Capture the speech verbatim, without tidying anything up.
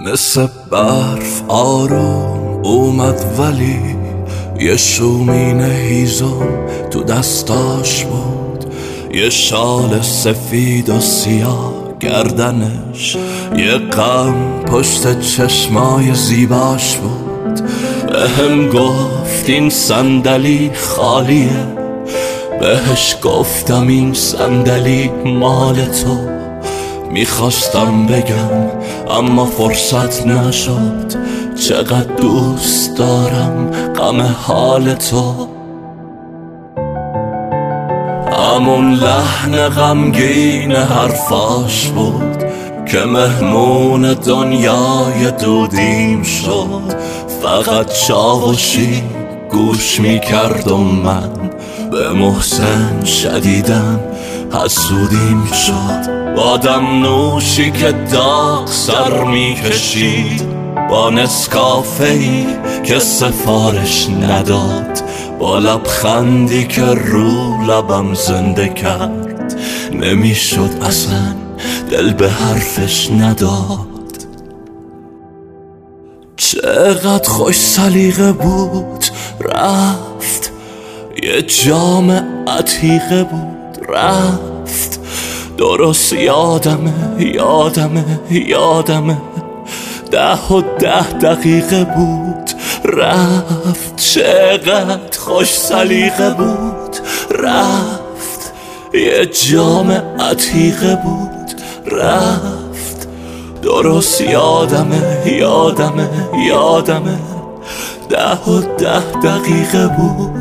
مثل برف آروم اومد ولی یه شومین هیزم تو دستاش بود، یه شال سفید و سیاه گردنش، یه غم پشت چشمای زیباش بود. بهم گفت این صندلی خالیه، بهش گفتم این صندلی مال تو. میخواستم بگم اما فرصت نشد، چقدر دوست دارم غم حال تو. همون لحن غمگین حرفاش بود که مهمون دنیای دودیم شد. فقط چاوشی گوش میکرد و من به محسن شدیدن حسودیم شد. بادم نوشی که داغ سر میکشید، با نسکافه‌ای که سفارش نداد، با لبخندی که رو لبم زنده کرد. نمیشد اصلا دل به حرفش نداد. چقدر خوش سلیقه بود رفت، یه جام عتیقه بود رفت. درست یادمه یادمه یادمه ده و ده دقیقه بود رفت. چقدر خوش سلیقه بود رفت، یه جام عتیقه بود رفت. درست یادمه یادمه یادمه ده و ده دقیقه بود